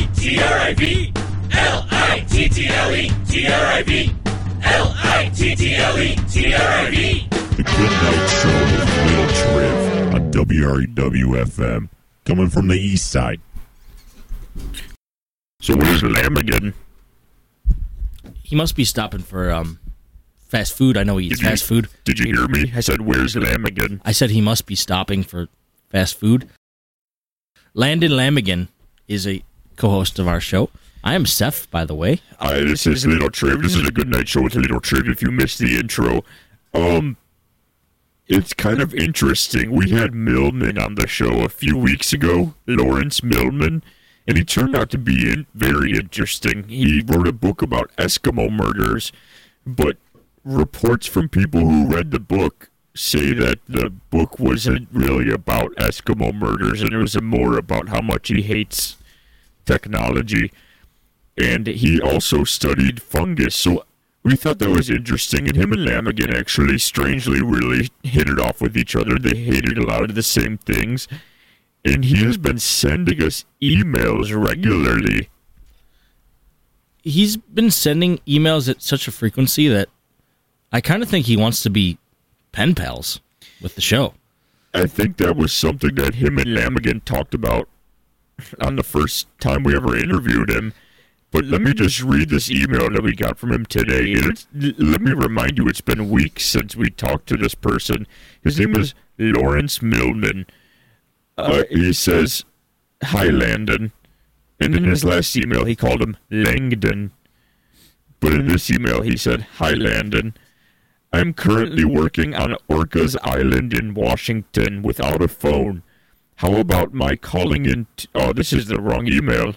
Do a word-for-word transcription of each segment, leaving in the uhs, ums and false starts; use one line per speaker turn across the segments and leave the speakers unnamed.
E T R I V L I T T L E T R I V L I T T L E T R I V.
The Good Night Show with Little Triv on W R E W F M, coming from the east side. So where's Lamigan?
He must be stopping for um, fast food. I know he eats
Did you-
fast food.
Did you hear me? I said, where's Lamigan?
I said he must be stopping for fast food. Landon Lamigan is a co-host of our show. I am Seth, by the way.
Hi, this is Little Triv. This is a Good Night Show with Little Triv. If you missed the intro, um, it's kind of interesting. We had Millman on the show a few weeks ago, Lawrence Millman, and he turned out to be in, very interesting. He wrote a book about Eskimo murders, but reports from people who read the book say that the book wasn't really about Eskimo murders, and it was more about how much he hates technology. And he also studied fungus, so we thought that was interesting. And him and Lamigan actually, strangely, really hit it off with each other. They hated a lot of the same things. And he has been sending us emails regularly.
He's been sending emails at such a frequency that I kind of think he wants to be pen pals with the show.
I think that was something that him and Lamigan talked about on the first time we ever interviewed him. But let me just read this email that we got from him today. And it's, let me remind you, it's been weeks since we talked to this person. His name is Lawrence Millman. Uh, he says, "Hi, Landon." And in his last email, he called him Langdon. But in this email, he said, "Hi, Landon. I'm currently working on Orcas Island in Washington without a phone. How about my calling in... T- oh, this is the wrong email.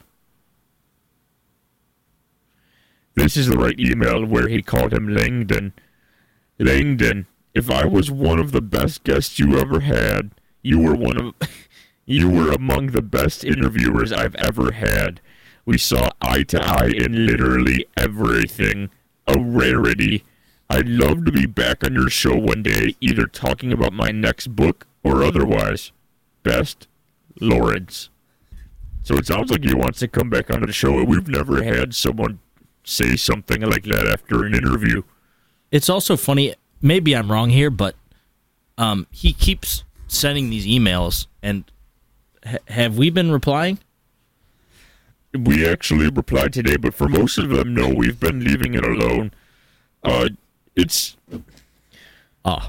This is the right email where he called him Langdon. Langdon, if I was one of the best guests you ever had, you were one of... you were among the best interviewers I've ever had. We saw eye to eye in literally everything. A rarity. I'd love to be back on your show one day, either talking about my next book or otherwise. Best, Lawrence." So it sounds like he wants to come back onto the show. We've never had someone say something like that after an interview.
It's also funny, maybe I'm wrong here, but um, he keeps sending these emails, and ha- have we been replying?
We actually replied today, but for most of them, no, we've been leaving it alone. Uh, it's...
Oh.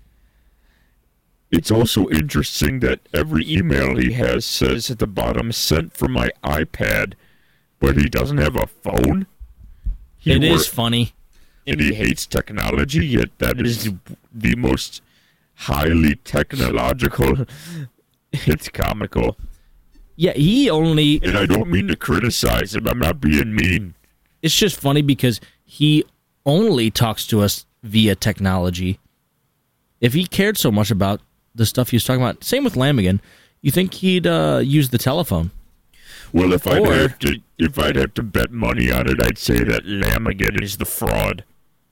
It's also interesting that every email he has says at the bottom, "sent from my iPad," but he doesn't have a phone. He
It
wor-
is funny.
And he hates technology, yet that is the, the most highly technological. It's comical.
Yeah, he only...
And I don't mean to criticize him. I'm not being mean.
It's just funny because he only talks to us via technology. If he cared so much about the stuff he was talking about, same with Lamigan, you think he'd uh, use the telephone?
Well, if I'd
Or-
have to, if I'd have to bet money on it, I'd say that Lamigan is the fraud.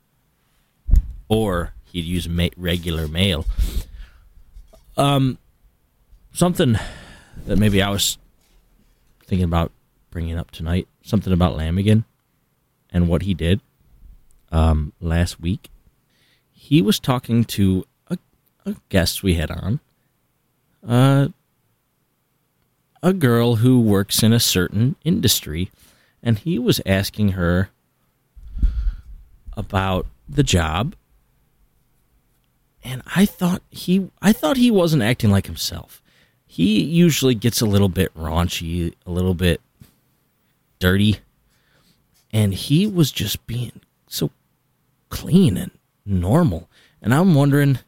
Or he'd use ma- regular mail. Um, something that maybe I was thinking about bringing up tonight, something about Lamigan and what he did um, last week. He was talking to a, a guest we had on, uh, a girl who works in a certain industry, and he was asking her about the job. And I thought he, I thought he wasn't acting like himself. He usually gets a little bit raunchy, a little bit dirty, and he was just being so clean and normal. And I'm wondering,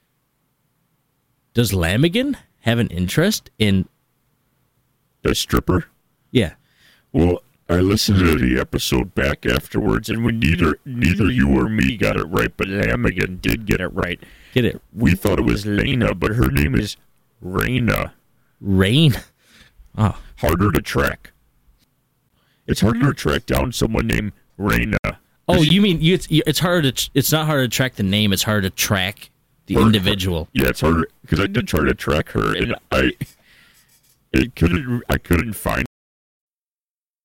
does Lamigan have an interest in...
The stripper?
Yeah.
Well, I listened to the episode back afterwards, and we neither neither you or me got it right, but Lamigan did get it right.
Get it?
We thought it was Lena, but her name is Raina.
Rain? Oh.
Harder to track. It's harder to track down someone named Raina.
Oh, you mean you, it's, it's harder to, it's not hard to track the name, it's hard to track the
Her-
individual.
Yeah, it's harder, because I did try to track her, and I, it couldn't, I couldn't find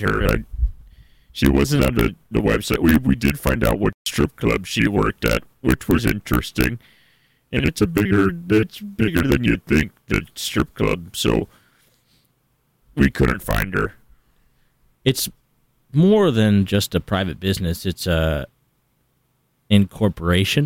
find her. I, she wasn't on the, the website. We we did find out what strip club she worked at, which was interesting. And it's a bigger, it's bigger than you'd think, the strip club. So we couldn't find her.
It's more than just a private business. It's a incorporation.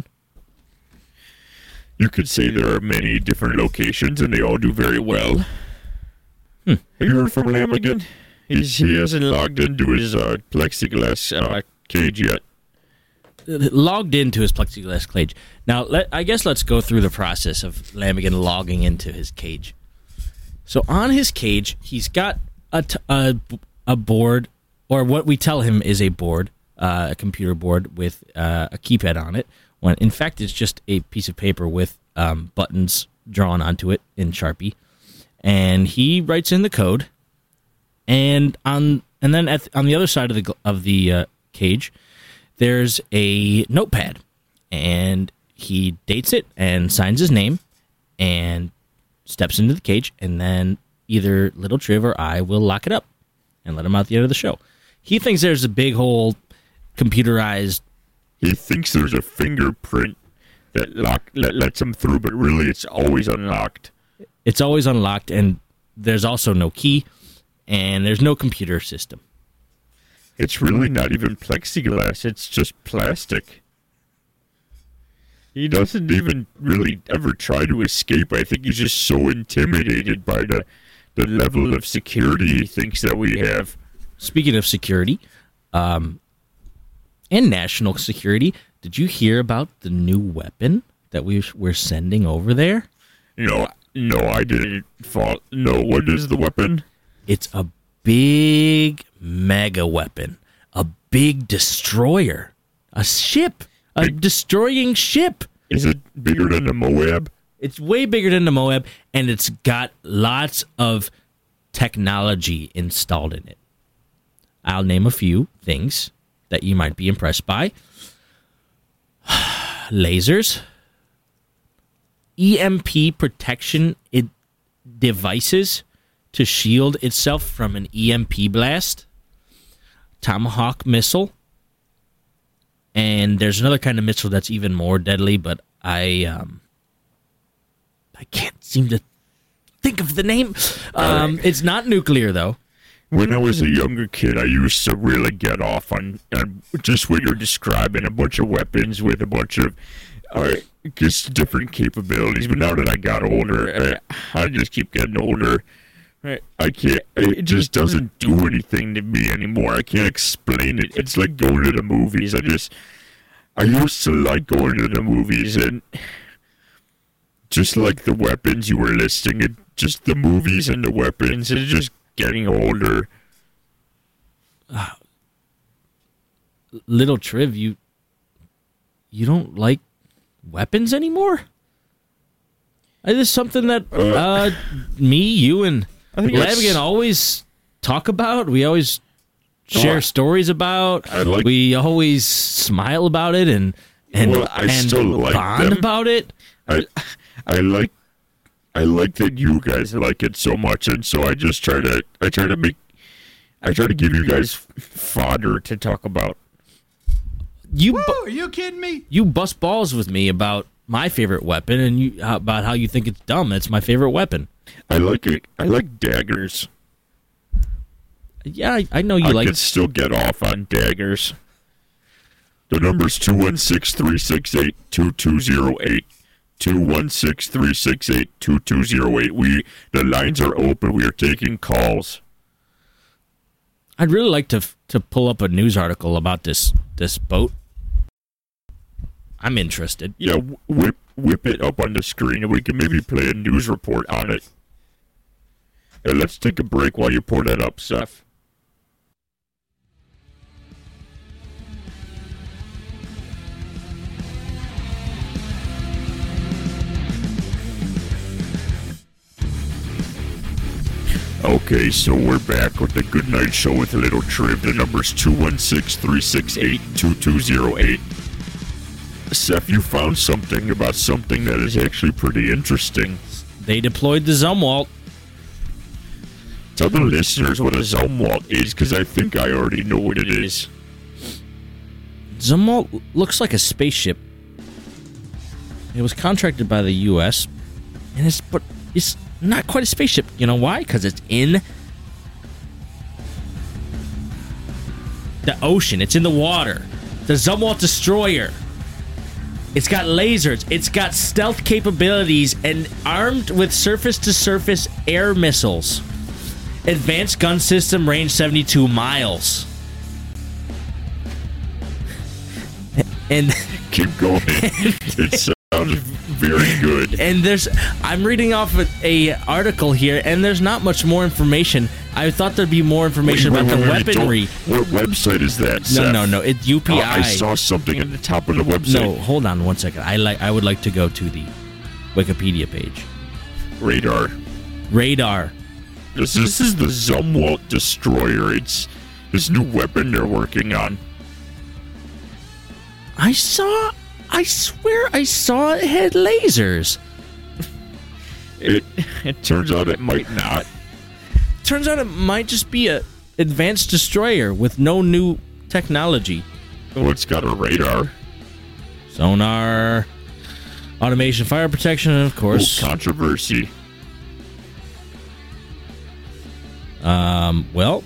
You could say there are many different locations, and they all do very well. Hmm. Have you heard from Lamigan? He's, he hasn't logged into his uh, plexiglass uh, cage yet.
Logged into his plexiglass cage. Now, let, I guess let's go through the process of Lamigan logging into his cage. So on his cage, he's got a, t- a, a board, or what we tell him is a board, uh, a computer board with uh, a keypad on it, when in fact it's just a piece of paper with um, buttons drawn onto it in Sharpie. And he writes in the code, and on and then at, on the other side of the of the uh, cage, there's a notepad, and he dates it and signs his name, and steps into the cage, and then either Little Triv or I will lock it up and let him out at the end of the show. He thinks there's a big whole computerized.
He thinks there's a fingerprint that lock that lets him through, but really it's always unlocked.
It's always unlocked, and there's also no key, and there's no computer system.
It's really not even plexiglass, it's just plastic. He doesn't even really ever try to escape. I think he's just so intimidated by the, the level of security he thinks that we have.
Speaking of security, um, and national security, did you hear about the new weapon that we, we're sending over there?
No, no, I didn't fall. No, what is the weapon?
It's a big mega weapon, a big destroyer, a ship, a big, destroying ship.
Is it bigger than the Moab?
It's way bigger than the Moab, and it's got lots of technology installed in it. I'll name a few things that you might be impressed by. Lasers, E M P protection it, devices to shield itself from an E M P blast, Tomahawk missile, and there's another kind of missile that's even more deadly, but I um, I can't seem to think of the name. Um, it's not nuclear, though.
When I was a younger kid, I used to really get off on, on just what you're describing, a bunch of weapons with a bunch of uh, just different capabilities. But now that I got older, I, I just keep getting older. I can't, it just doesn't do anything to me anymore. I can't explain it. It's like going to the movies. I just, I used to like going to the movies, and just like the weapons you were listing, it, just the movies and the weapons, it's just getting older.
Uh, Little Triv, you, you don't like weapons anymore? Is this something that uh, uh, me, you, and Lamigan always talk about? We always share oh, stories about.
I like,
we always smile about it and and,
well, I
and
still like
bond
them.
about it.
I I like I like that you guys like it so much, and so I just try to I try to make I try to give you guys fodder to talk about.
You
Woo,
bu-
are you kidding me?
You bust balls with me about my favorite weapon, and you uh, about how you think it's dumb. It's my favorite weapon.
I like it. I like daggers.
Yeah, I, I know you
I
like.
I can still get off on daggers. The number's two one six, three six eight, two two zero eight. two one six, three six eight, two two zero eight. We the lines are open. We are taking calls.
I'd really like to to pull up a news article about this this boat. I'm interested.
Yeah, whip whip it up on the screen, and we can maybe play a news report on it. Hey, let's take a break while you pour that up, Seth. Okay, so we're back with the Good Night Show with a Little Triv. The number's two one six, three six eight, two two zero eight. Seth, you found something about something that is actually pretty interesting.
They deployed the Zumwalt.
Tell the listeners what a Zumwalt is, because I think I already know what it is.
Zumwalt looks like a spaceship. It was contracted by the U S, and it's but it's not quite a spaceship. You know why? Because it's in the ocean. It's in the water. The Zumwalt destroyer. It's got lasers. It's got stealth capabilities and armed with surface-to-surface air missiles. Advanced gun system, range seventy-two miles. And
keep going. It sounds very good.
And there's, I'm reading off a, a article here, and there's not much more information. I thought there'd be more information
wait,
about
wait,
the
wait,
weaponry.
What website is that?
No,
Seth?
no, no. It's U P I.
Oh, I saw something at the top of the website.
No, hold on one second. I like. I would like to go to the Wikipedia page.
Radar.
Radar.
This, this is the Zumwalt destroyer. It's this new weapon they're working on.
I saw. I swear I saw it had lasers.
It it turns out it might not.
Turns out it might just be a advanced destroyer with no new technology.
Oh, it's got a radar.
Sonar, automation, fire protection, and of course,
oh, controversy.
Um. Well,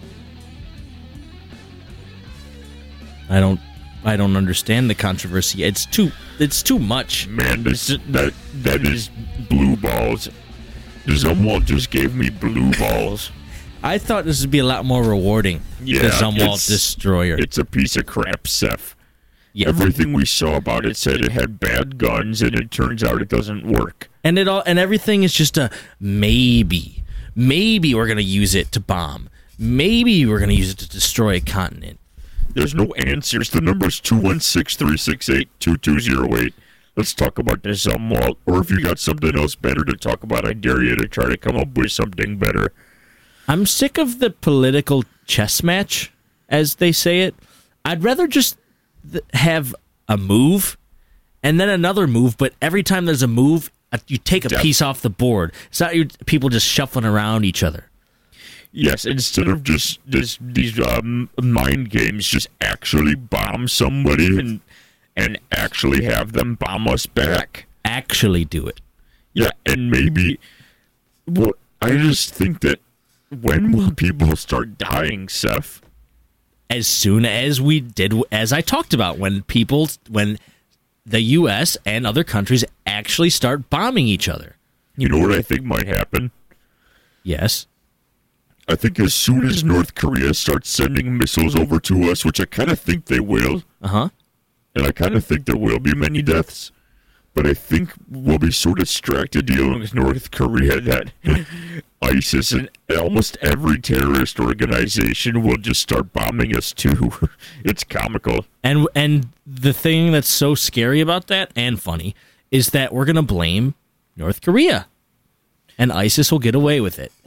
I don't. I don't understand the controversy. It's too. It's too much.
Man, this that that is blue balls. The Zumwalt just gave me blue balls.
I thought this would be a lot more rewarding.
Yeah,
the Zumwalt
it's,
destroyer.
It's a piece of crap, Seth.
Yeah.
Everything we saw about it said it had bad guns, and it turns out it doesn't work.
And it all and everything is just a maybe. Maybe we're gonna use it to bomb. Maybe we're gonna use it to destroy a continent.
There's no answers. The number's two one six, three six eight, two two zero eight. Let's talk about the Zumwalt. Or if you got something else better to talk about, I dare you to try to come up with something better.
I'm sick of the political chess match, as they say it. I'd rather just th- have a move and then another move, but every time there's a move, uh, you take a
Def-
piece off the board. It's not you, people just shuffling around each other.
Yes, instead of just this, these um, mind games, just actually bomb somebody and and actually have them bomb us back.
Actually do it.
Yeah, and maybe, well, I just think that when will people start dying, Seth?
As soon as we did, as I talked about, when people, when the U S and other countries actually start bombing each other.
You know what I think might happen?
Yes.
I think as soon as North Korea starts sending missiles over to us, which I kind of think they will,
Uh-huh.
and I kind of think there will be many deaths, but I think we'll be so distracted dealing with North Korea that ISIS and almost every terrorist organization will just start bombing us too. It's comical.
And and the thing that's so scary about that, and funny, is that we're going to blame North Korea. And ISIS will get away with it.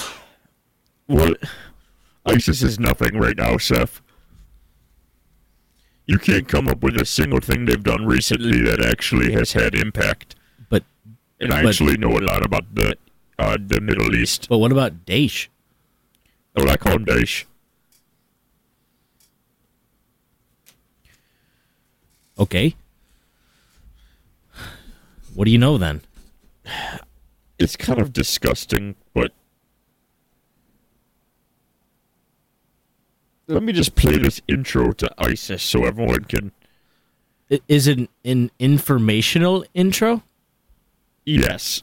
What? ISIS is nothing right now, Seth. You can't come up with a single thing they've done recently that actually has had impact.
But
And I
but,
actually know a lot about the uh, the Middle East.
But what about Daesh?
Oh, I call him Daesh.
Okay. What do you know then?
It's kind of disgusting, but let me just play this intro to ISIS so everyone can...
I- Is it an informational intro?
Yes.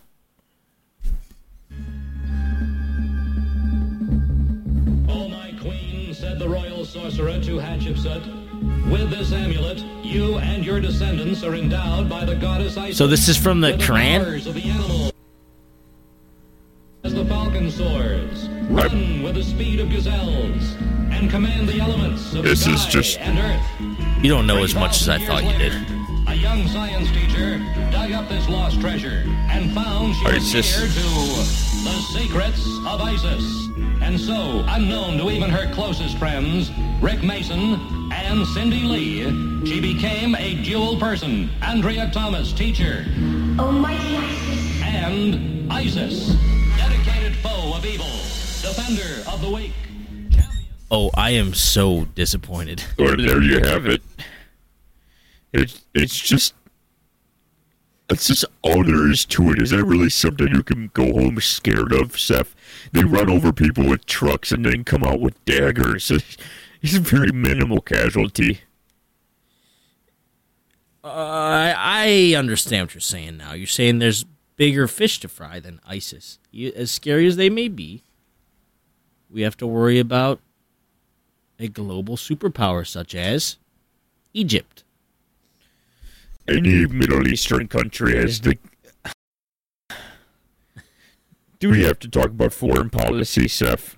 O my queen, said the royal sorcerer to Hatshepsut, with this amulet, you and your descendants are endowed by the goddess Isis.
So this is from the
with
Quran?
powers of the animal. As the falcon soars, run with the speed of gazelles, and command the elements of
This
sky
is just-
and earth.
You don't know as much as I thought you did.
A young science teacher dug up this lost treasure and found she was
ISIS.
heir to the secrets of ISIS. And so, unknown to even her closest friends, Rick Mason and Cindy Lee, she became a dual person, Andrea Thomas, teacher,
Almighty Isis.
and ISIS, dedicated foe of evil, Offender of the Week.
Oh, I am so disappointed.
Well, there you have it. It's it's just that's just all there is to it. Is that really something you can go home scared of, Seth? They run over people with trucks and then come out with daggers. It's, it's a very minimal casualty.
Uh, I, I understand what you're saying now. You're saying there's bigger fish to fry than ISIS. You, as scary as they may be, we have to worry about a global superpower such as Egypt.
Any Middle Eastern country has the... Do we have to talk about foreign policy, Seth?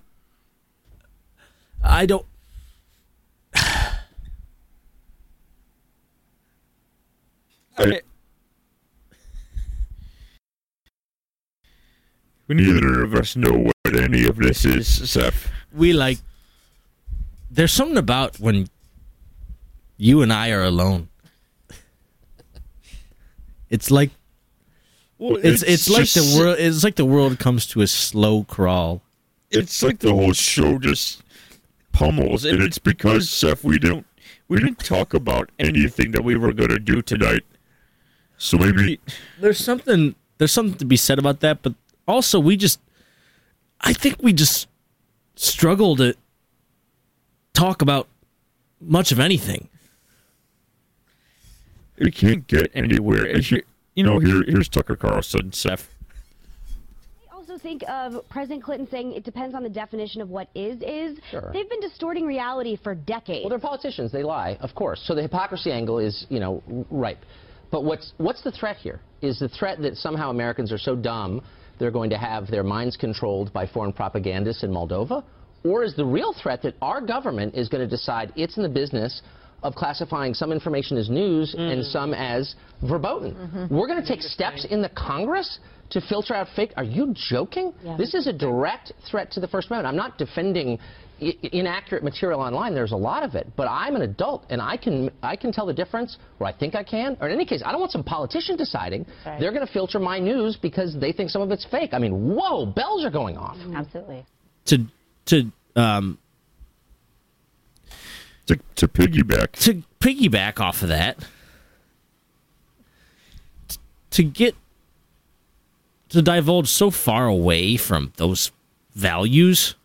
I don't...
I... Neither of us know what any of this is, Seth.
We like... There's something about when you and I are alone. It's like
Well,
it's it's, like
just-
the world it's like the world comes to a slow crawl.
It's like the whole show just pummels, and it's because, Seth, we don't we didn't talk about anything that we were gonna do tonight. So maybe
There's something there's something to be said about that, but also we just I think we just struggle to talk about much of anything.
we can't get anywhere. And here, you know, here here's Tucker Carlson, Seth.
I also think of President Clinton saying it depends on the definition of what is is.
Sure.
They've been distorting reality for decades.
Well, they're politicians. They lie, of course. So the hypocrisy angle is, you know, ripe. But what's what's the threat here? Is the threat that somehow Americans are so dumb they're going to have their minds controlled by foreign propagandists in Moldova? Or is the real threat that our government is going to decide it's in the business of classifying some information as news mm. and some as verboten? Mm-hmm. We're going to take steps in the Congress to filter out fake. Are you joking?
Yeah.
This is a direct threat to the First Amendment. I'm not defending I inaccurate material online. There's a lot of it, but I'm an adult and I can I can tell the difference, or I think I can. Or in any case, I don't want some politician deciding
right.
they're going to filter my news because they think some of it's fake. I mean, whoa, bells are going off.
Absolutely.
To to um
To, to piggyback.
to piggyback off of that, t- to get to divulge so far away from those values,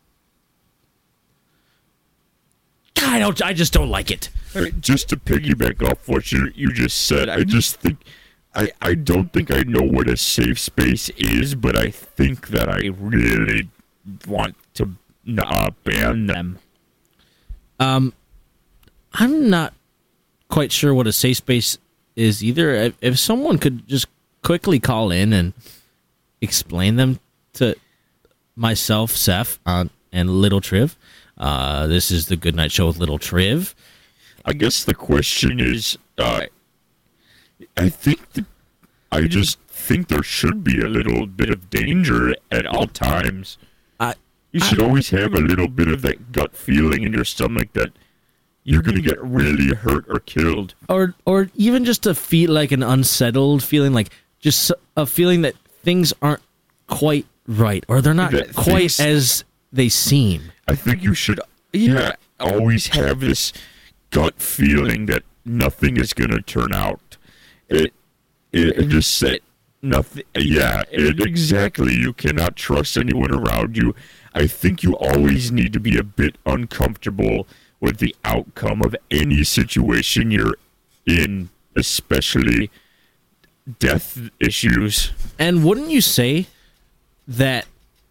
I don't. I just don't like it.
I mean, just to piggyback off what you you just said, I just think I I don't think I know what a safe space is, but I think that I really want to uh, ban them.
Um, I'm not quite sure what a safe space is either. If, if someone could just quickly call in and explain them to myself, Seth, uh, and Little Triv. Uh, this is the Good Night Show with Little Triv.
I guess the question is, uh, I think that I just think there should be a little bit of danger at all times.
I,
You should always have a little bit of that gut feeling in your stomach that you're going to get really hurt or killed.
or or even just to feel like an unsettled feeling, like just a feeling that things aren't quite right, or they're not
That
quite
things-
as they seem.
I think you should, yeah, always have this gut feeling that nothing is going to turn out. It, it, it just said nothing. Yeah, it, exactly. You cannot trust anyone around you. I think you always need to be a bit uncomfortable with the outcome of any situation you're in, especially death issues.
And wouldn't you say that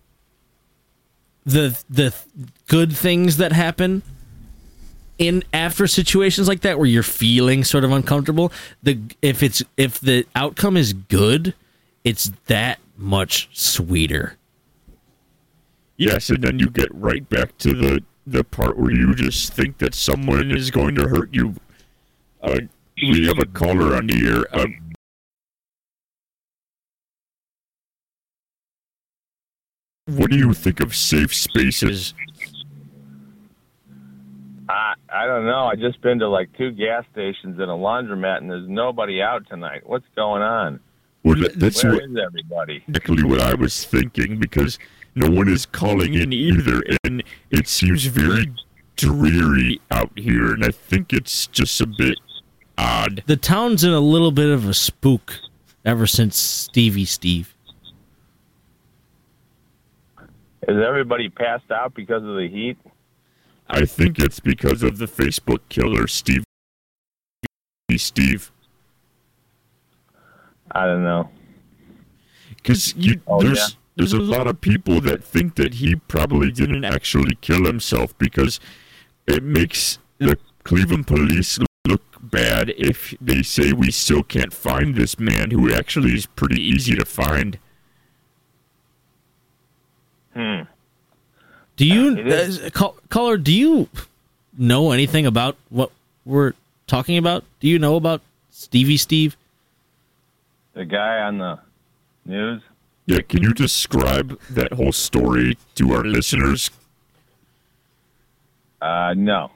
the the good things that happen in after situations like that where you're feeling sort of uncomfortable, the if it's if the outcome is good, it's that much sweeter.
Yes, and then you get right back to the, the part where you just think that someone is going to hurt you. Uh, we have a caller on the air. Uh, what do you think of safe spaces?
I I don't know. I just been to like two gas stations and a laundromat, and there's nobody out tonight. What's going on?
Well, that- that's
Where
what,
is everybody?
exactly what I was thinking, because no one is calling in either, and it seems very dreary out here, and I think it's just a bit odd.
The town's in a little bit of a spook ever since Stevie Steve.
Is everybody passed out because of the heat?
I think it's because of the Facebook killer, Steve. Steve.
I don't know.
Because you,
Oh,
there's
yeah?
there's a lot of people that think that he probably didn't actually kill himself, because it makes the Cleveland police look bad if they say we still can't find this man, who actually is pretty easy to find.
Hmm.
Do you,
It is.
uh, call, caller? Do you know anything about what we're talking about? Do you know about Stevie Steve?
The guy on the news?
Yeah, can you describe that whole story to our listeners?
Uh, no.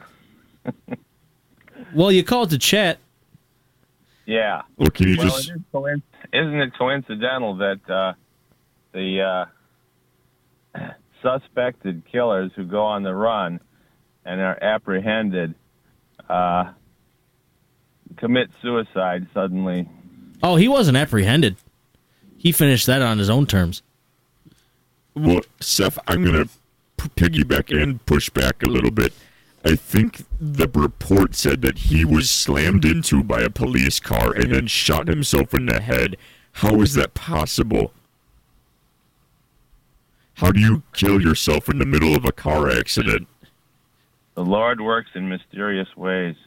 Well, you called to chat.
Yeah.
Or can you
Well,
just...
it is coinc- isn't it coincidental that uh, the uh, suspected killers who go on the run and are apprehended uh, commit suicide suddenly?
Oh, he wasn't apprehended. He finished that on his own terms.
Well, Seth, I'm going to p- piggyback and push back a little bit. I think the report said that he was slammed into by a police car and then shot himself in the head. How is that possible? How do you kill yourself in the middle of a car accident?
The Lord works in mysterious ways.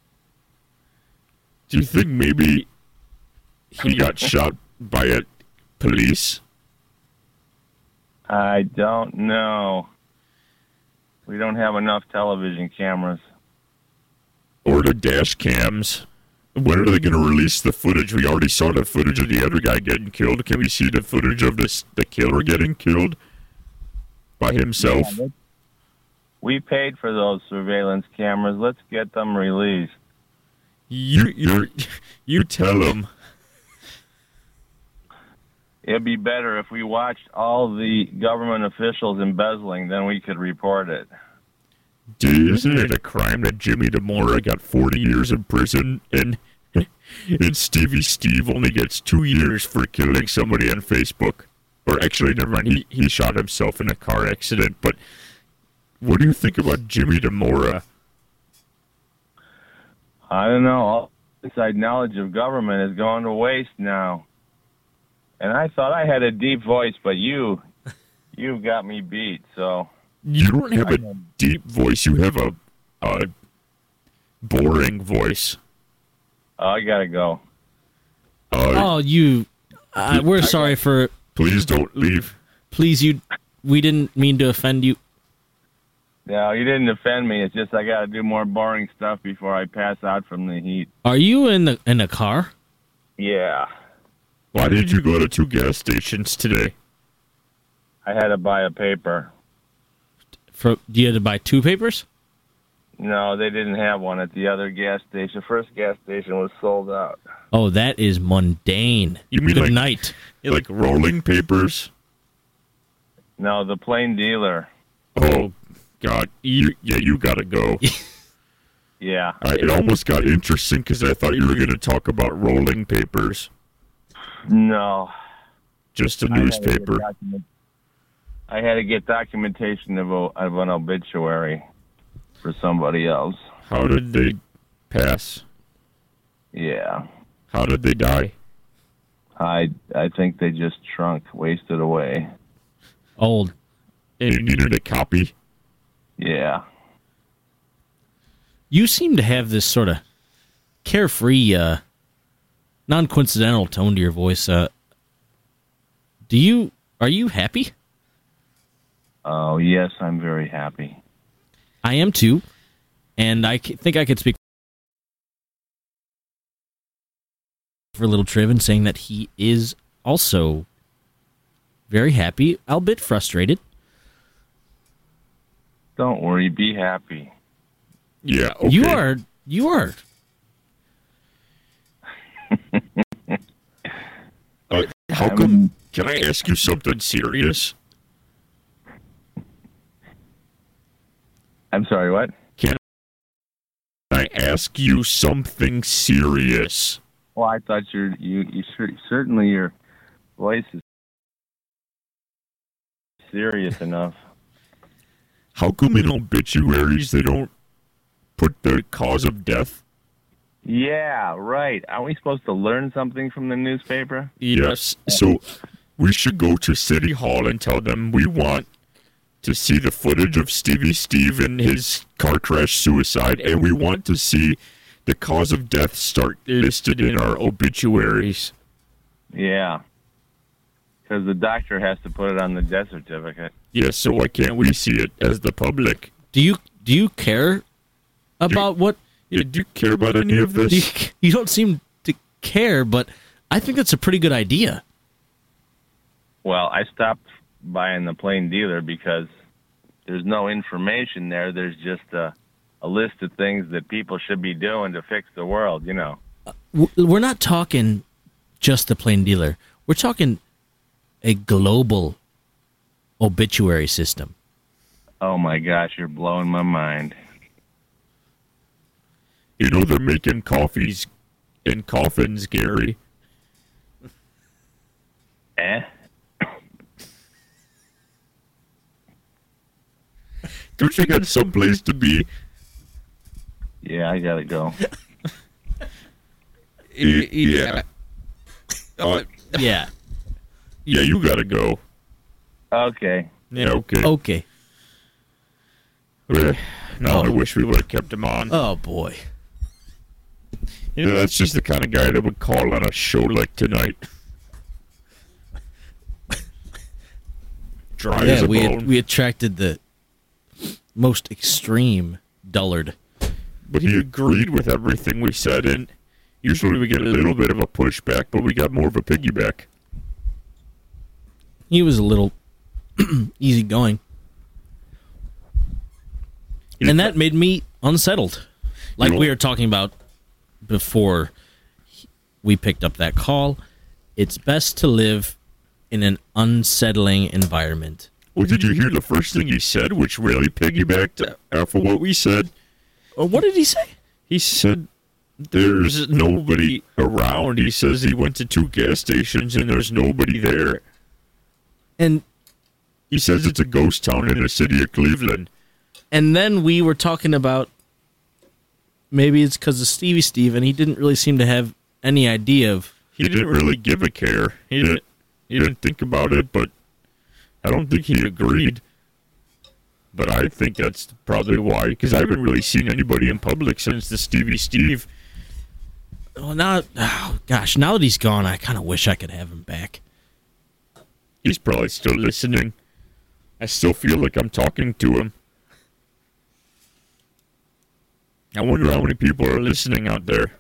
Do you think maybe he got shot by a police?
I don't know. We don't have enough television cameras.
Or the dash cams? When are they going to release the footage? We already saw the footage of the other guy getting killed. Can we see the footage of this the killer getting killed by himself?
Yeah, let's- we paid for those surveillance cameras. Let's get them released.
You you you tell him.
It'd be better if we watched all the government officials embezzling, then we could report it.
Dude, isn't it a crime that Jimmy DeMora got forty years in prison and and Stevie Steve only gets two years for killing somebody on Facebook? Or actually, never mind. He he shot himself in a car accident. But what do you think about Jimmy DeMora?
I don't know. All inside knowledge of government is going to waste now. And I thought I had a deep voice, but you, you got me beat. So
You don't have a deep voice. You have a a boring voice.
oh, I gotta go.
Uh,
Oh, you. Uh, we're sorry for.
Please don't leave.
Please, you. We didn't mean to offend you.
No, you didn't offend me. It's just I got to do more boring stuff before I pass out from the heat.
Are you in the in a car?
Yeah,
Why did you go to two gas stations today?
I had to buy a paper.
For you had to buy two papers.
No, they didn't have one at the other gas station. The first gas station was sold out.
Oh, that is mundane.
You mean
Good
like-
night.
Like rolling papers?
No, the plain dealer.
Oh, God. You, yeah, you gotta go.
Yeah.
I, it almost got interesting because I thought you were going to talk about rolling papers.
No.
Just a
I had to
newspaper.
get document- I had to get documentation of, a, of an obituary for somebody else.
How did they pass?
Yeah.
How did they die?
I I think they just shrunk, wasted away.
Old.
And you needed a copy?
Yeah.
You seem to have this sort of carefree, uh, non-coincidental tone to your voice. Uh, do you? Are you happy?
Oh, yes, I'm very happy.
I am too, and I c- think I could speak for Little Triv in saying that he is also very happy, albeit frustrated.
Don't worry, be happy.
Yeah, okay.
You are, you are.
How
I'm-
come? Can I ask you something serious?
I'm sorry, what?
Can I ask you something serious?
Well, I thought you're, you, you cer- certainly your voice is serious enough.
How come in obituaries they don't put the cause of death?
Yeah, right. Aren't we supposed to learn something from the newspaper?
Yes. So we should go to City Hall and tell them we want to see the footage of Stevie Steve and his car crash suicide, and we want to see the cause of death start listed in our obituaries.
Yeah. Because the doctor has to put it on the death certificate.
Yes, so why can't we see it as the public?
Do you do you care about what?
Yeah, do you care about any of
You,
this?
you don't seem to care, but I think that's a pretty good idea.
Well, I stopped buying the plain dealer because there's no information there. There's just a, a list of things that people should be doing to fix the world, you know.
W- We're not talking just the plain dealer. We're talking a global obituary system.
Oh, my gosh, you're blowing my mind.
You know they're making coffees in coffins, Gary.
Eh?
Don't you got someplace to be?
Yeah, I gotta go.
Yeah. Uh,
Yeah.
yeah, you gotta go.
Okay.
Yeah, okay.
Okay.
Uh, No,
Oh.
I wish we would have kept him on.
Oh boy.
You know, that's just the kind of guy that would call on a show like tonight. Dry as
Yeah,
a
we
bone.
we attracted the most extreme dullard.
But he agreed with everything we said, and usually we get a little bit of a pushback, but we got more of a piggyback.
He was a little easygoing. And that made me unsettled. Like
You know-
we were talking about before we picked up that call, it's best to live in an unsettling environment.
Well, did you hear the first thing he said, which really piggybacked off of what we said?
Or what did he say?
He said there's nobody around. He says he went to two gas stations and there's nobody there.
And
He says it's a ghost town in the city of Cleveland.
and then we were talking about maybe it's because of Stevie Steve, and he didn't really seem to have any idea of.
He didn't really give a care. He didn't. He didn't think about it, but I don't think he agreed. But I think that's probably why, because I haven't really seen anybody in public since the Stevie Steve.
Oh, now, oh, gosh, now that he's gone, I kind of wish I could have him back.
He's probably still listening. I still feel like I'm talking to him. I wonder how many people are listening out there.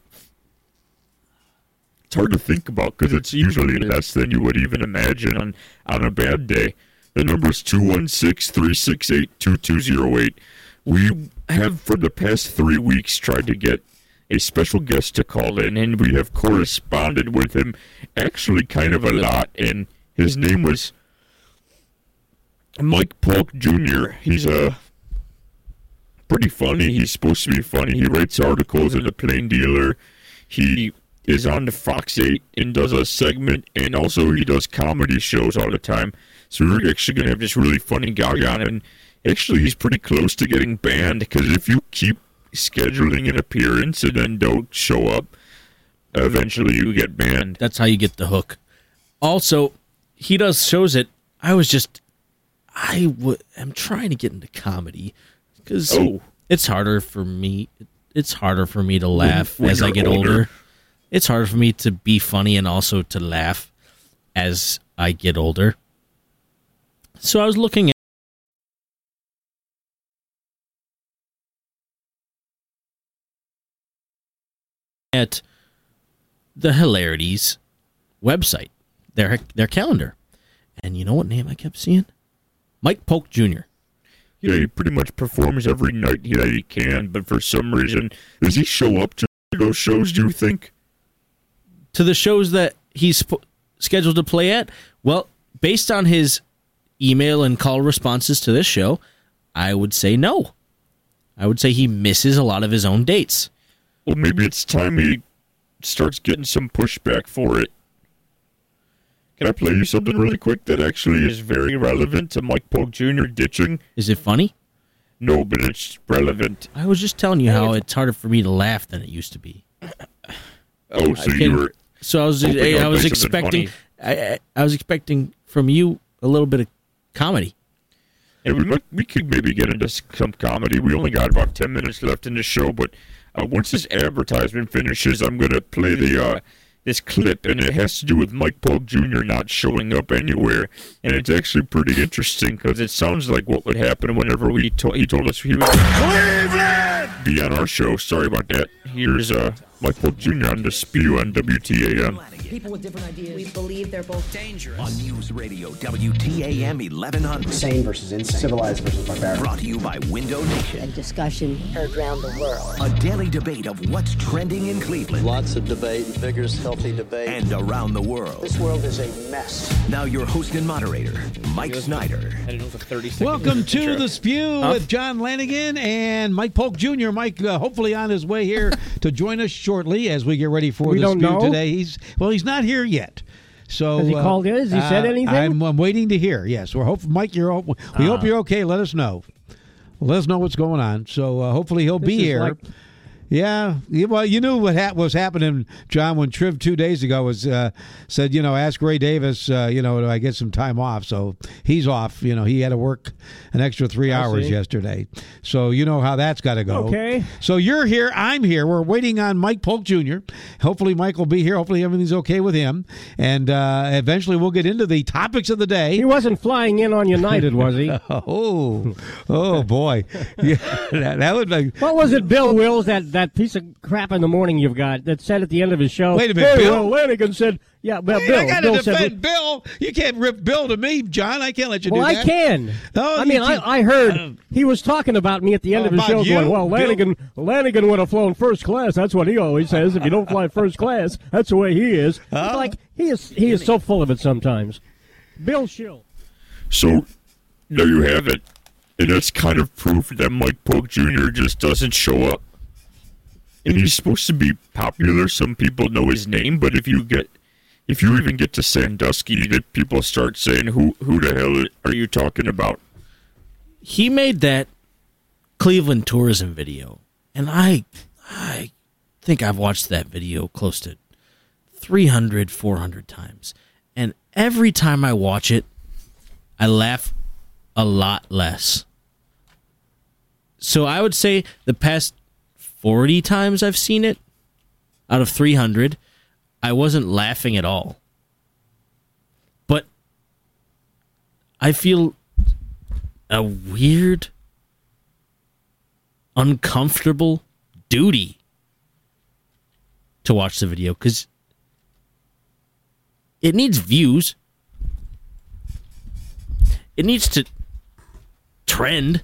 It's hard to think about because it's usually less than you would even imagine on, on a bad day. The number is two one six, three six eight, two two zero eight. We have, for the past three weeks, tried to get a special guest to call in, and we have corresponded with him actually kind of a lot, and his name was Mike Polk Junior He's a pretty funny. He's supposed to be funny. He writes articles in the Plain Dealer. He is on the Fox eight and does a segment, and also he does comedy shows all the time. So we're actually going to have this really funny guy on, and actually he's pretty close to getting banned, because if you keep scheduling an appearance and then don't show up, eventually you get banned.
That's how you get the hook. Also, he does shows it. I was just, I w- am trying to get into comedy because
Oh.
it's harder for me. It's harder for me to laugh
when
as I
you're
get older.
older.
It's harder for me to be funny and also to laugh as I get older. So I was looking at at the Hilarities website, their their calendar. And you know what name I kept seeing? Mike Polk Junior
Yeah, he pretty much performs every night that he can, but for some reason, does he show up to those shows, do you think?
To the shows that he's sp- scheduled to play at? Well, based on his email and call responses to this show, I would say no. I would say he misses a lot of his own dates.
Well, maybe it's time he starts getting some pushback for it. Can I play you something really quick that actually is very relevant to Mike Polk Junior ditching?
Is it funny?
No, but it's relevant.
I was just telling you how it's harder for me to laugh than it used to be.
Oh, so
I
you
can-
were...
So I was,
hoping
I, I
I'd
was
play something
expecting,
funny.
I, I, I was expecting from you a little bit of comedy.
Yeah, we, might, we could maybe get into some comedy. We only got about ten minutes left in the show, but uh, once this advertisement finishes, I'm going to play the uh, this clip, and it has to do with Mike Polk Junior not showing up anywhere. And it's actually pretty interesting because it sounds like what would happen whenever we to- he told us he would Cleveland! be on our show. Sorry about that. Here's uh, Mike Polk Junior on the Spew on W T A M.
People with different ideas. We believe they're both dangerous.
On News Radio W T A M eleven hundred.
Sane versus insane. Civilized versus barbaric.
Brought to you by Window Nation.
A discussion heard around the world.
A daily debate of what's trending in Cleveland.
Lots of debate, vigorous, healthy debate.
And around the world.
This world is a mess.
Now your host and moderator, Mike Snyder.
Welcome to the Spew
Huh?
with John Lanigan and Mike Polk Junior Mike, uh, hopefully on his way here to join us shortly as we get ready for
We
the
don't
Spew
know?
today. He's well, he's not here yet. So
Has he
uh,
called in? Has he said
uh,
anything?
I'm, I'm waiting to hear. Yes, we're hope Mike. You're we
Ah.
hope you're okay. Let us know. Let us know what's going on. So uh, hopefully he'll
This
be
is
here.
like-
Yeah, yeah, well, you knew what ha- was happening, John, when Triv two days ago was uh, said, you know, ask Ray Davis, uh, you know, do I get some time off? So he's off. You know, he had to work an extra three
I
hours
see.
yesterday. So you know how that's got to go.
Okay.
So you're here. I'm here. We're waiting on Mike Polk Junior Hopefully Mike will be here. Hopefully everything's okay with him. And uh, eventually we'll get into the topics of the day.
He wasn't flying in on United, was he?
Oh, oh boy. Yeah, that, that would be.
What was it, Bill Wills, that, that piece of crap in the morning you've got, that said at the end of his show?
Wait a minute,
hey,
Bill?
Well, Lanigan said, yeah, well,
Hey,
Bill.
I got to
Bill
defend
said,
Bill. You can't rip Bill to me, John. I can't let you
well,
do
I
that.
can.
No,
I
you
mean, I,
can't.
I heard he was talking about me at the end
Oh,
of his
about
show
you?
going, well,
Bill?
Lanigan, Lanigan would have flown first class. That's what he always says. If you don't fly first class, that's the way he is. It's
Huh?
like, he is he is so full of it sometimes. Bill Schill.
So, there you have it. And that's kind of proof that Mike Polk Junior just doesn't show up. And he's supposed to be popular. Some people know his name, but if you get, if you even get to Sandusky, that people start saying, "Who, who the hell are you talking about?"
He made that Cleveland tourism video, and I, I think I've watched that video close to three hundred, four hundred times. And every time I watch it, I laugh a lot less. So I would say the past forty times I've seen it, out of three hundred, I wasn't laughing at all. But I feel a weird, uncomfortable duty to watch the video because it needs views. It needs to trend.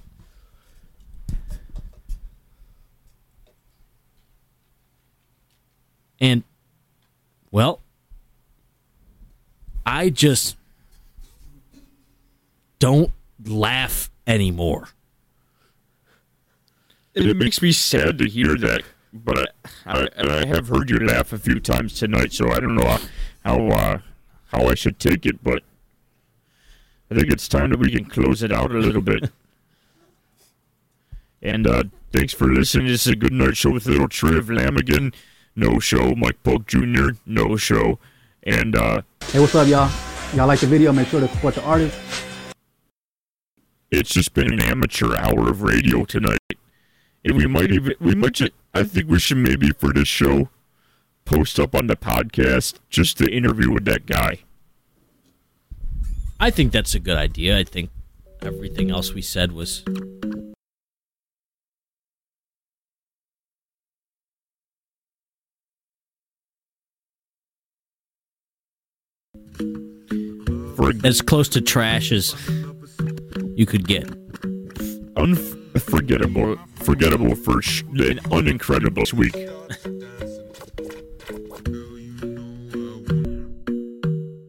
And, well, I just don't laugh anymore.
And it makes me sad to hear that, but I, I, and I have heard you laugh a few times tonight, so I don't know how how, uh, how I should take it, but I think it's time that we can close it out a little bit. And uh, thanks for listening. This is a Good Night Show with Little Triv Lamigan. No show. Mike Polk Junior No show. And uh,
hey, what's up, y'all? Y'all like the video? Make sure to support the artist.
It's just been an amateur hour of radio tonight. And we might even, we might just, I think we should maybe for this show post up on the podcast just the interview with that guy.
I think that's a good idea. I think everything else we said was
For
as close to trash as you could get.
Unforgettable, forgettable for sh- and unincredible this week.